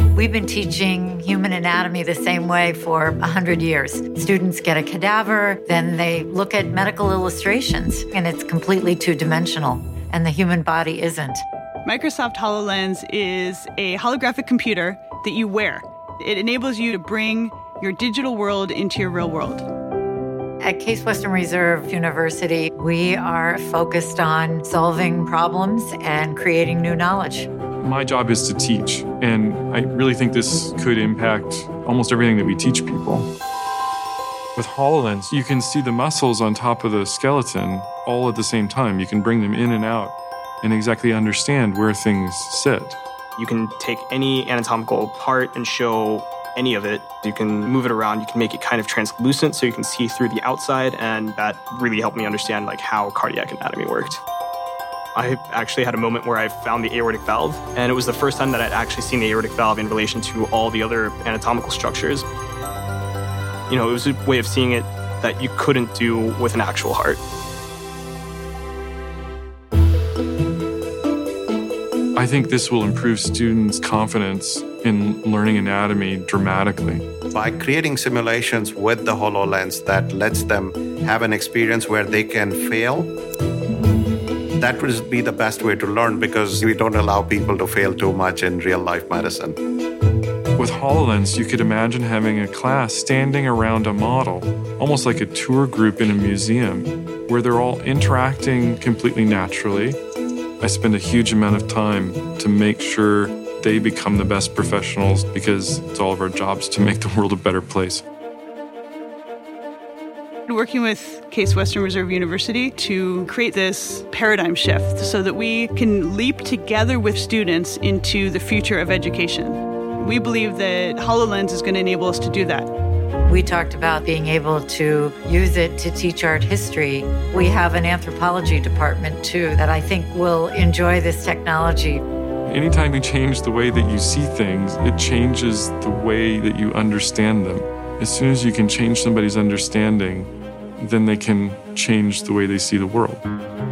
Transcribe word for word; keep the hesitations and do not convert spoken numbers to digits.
We've been teaching human anatomy the same way for one hundred years. Students get a cadaver, then they look at medical illustrations, and it's completely two-dimensional, and the human body isn't. Microsoft HoloLens is a holographic computer that you wear. It enables you to bring your digital world into your real world. At Case Western Reserve University, we are focused on solving problems and creating new knowledge. My job is to teach, and I really think this could impact almost everything that we teach people. With HoloLens, you can see the muscles on top of the skeleton all at the same time. You can bring them in and out and exactly understand where things sit. You can take any anatomical part and show any of it. You can move it around, you can make it kind of translucent so you can see through the outside, and that really helped me understand like how cardiac anatomy worked. I actually had a moment where I found the aortic valve, and it was the first time that I'd actually seen the aortic valve in relation to all the other anatomical structures. You know, it was a way of seeing it that you couldn't do with an actual heart. I think this will improve students' confidence in learning anatomy dramatically. By creating simulations with the HoloLens that lets them have an experience where they can fail, that would be the best way to learn because we don't allow people to fail too much in real-life medicine. With HoloLens, you could imagine having a class standing around a model, almost like a tour group in a museum, where they're all interacting completely naturally. I spend a huge amount of time to make sure they become the best professionals because it's all of our jobs to make the world a better place. Working with Case Western Reserve University to create this paradigm shift so that we can leap together with students into the future of education. We believe that HoloLens is going to enable us to do that. We talked about being able to use it to teach art history. We have an anthropology department, too, that I think will enjoy this technology. Anytime you change the way that you see things, it changes the way that you understand them. As soon as you can change somebody's understanding, then they can change the way they see the world.